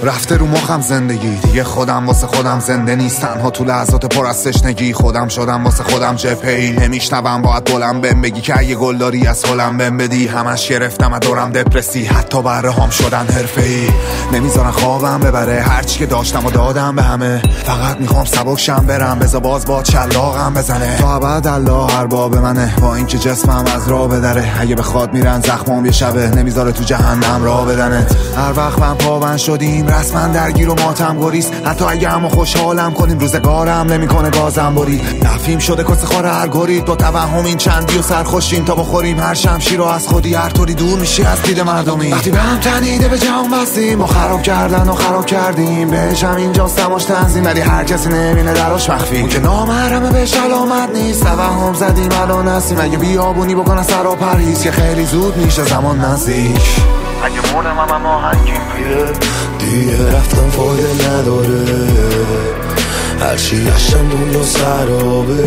رفته رو مخم زندگی دیگه، خودم واسه خودم زنده نیست، تنها تو لحظات پر از تشنگی خودم شدم واسه خودم جبهه‌ای. نمیشنوم باید بلند بهم بگی که اگه گلداری از هلم بهم بدی. همش گرفتم از دورم دپرسی، حتی برهام شدن حرفه‌ای. نمیذارن خوابم ببره، هرچی که داشتم و دادم به همه. فقط میخوام سبک شم برم، بذار باز با شلاقم بزنه. تا ابد الله ارباب منه، با اینکه جسمم از راه بدره. اگه بخواد میرن زخمام یه شبه، نمیذاره تو جهنم راه بدنه. هر وقت من پابند شدیم رسما درگیر و ماتم گریز. حتی اگه همو خوشحالم کنیم روزگارم نمیکنه گازم بری. نفیم شده کس خور هر گرید، با توهم این چندی و سرخوشیم تا بخوریم هر شمشیر رو از خودی. هر طوری دور میشی از دید مردمی، وقتی به هم تنیده به جهان بستیم. ما خراب کردن و خراب کردیم، بهش هم اینجا سماش تنظیم، ولی هر کسی نمینه دراش مخفی. اون که نامحرمه بهش علامت نیست، توهم زدیم الان هستیم. اگه بیابونی بکنه سر و پرهیز که خیلی زود میشه زمان نزدیک. اگه مردم هم آهنگیم دیگه رفتم فایده نداره، هرچی گشتم دنیا سرابه.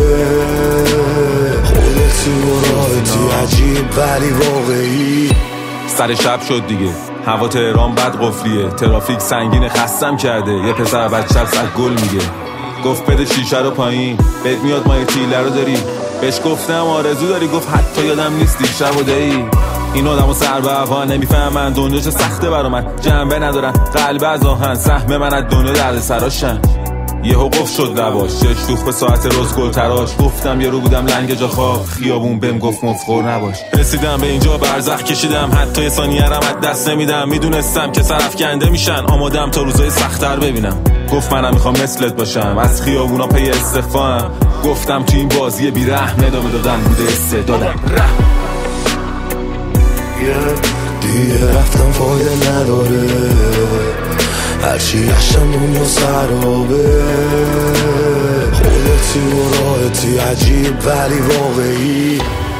خودتی و راحتی عجیب ولی واقعی. سر شب شد دیگه، هوا تهران بد قفلیه، ترافیک سنگین خستم کرده. یه پسر بچه از گل میگه، گفت بده شیشه رو پایین، بهت میاد ما یه تیله رو داری. بهش گفتم آرزو داری، گفت حتی یادم نیست دیشب و دی. این آدم و سر به هوا نمیفهمن، دنیا چه سخته برا من، جنبه ندارن قلب از آهن. سهم من از دنیا درد سراشن، یهو قفل شد لباش، شوخ به ساعت روز گل تراش. گفتم یه رو بودم لنگ جا خواب، خیابون بهم گفت مفخور نباش. رسیدم به اینجا برزخ کشیدم، حتی یه ثانیه رم از دست نمیدم. میدونستم که سرافکنده میشن، آمادم تا روزای سخت‌تر ببینم. گفت منم میخوام مثلت باشم، از خیابونا پی استعفام. گفتم تو این بازی بی‌رحم ادامه دادن بوده استعدادم. دیگه رفتم فایده نداره، هرچی گشتم دنیا سرابه. خودتی و راحتی عجیب ولی واقعی.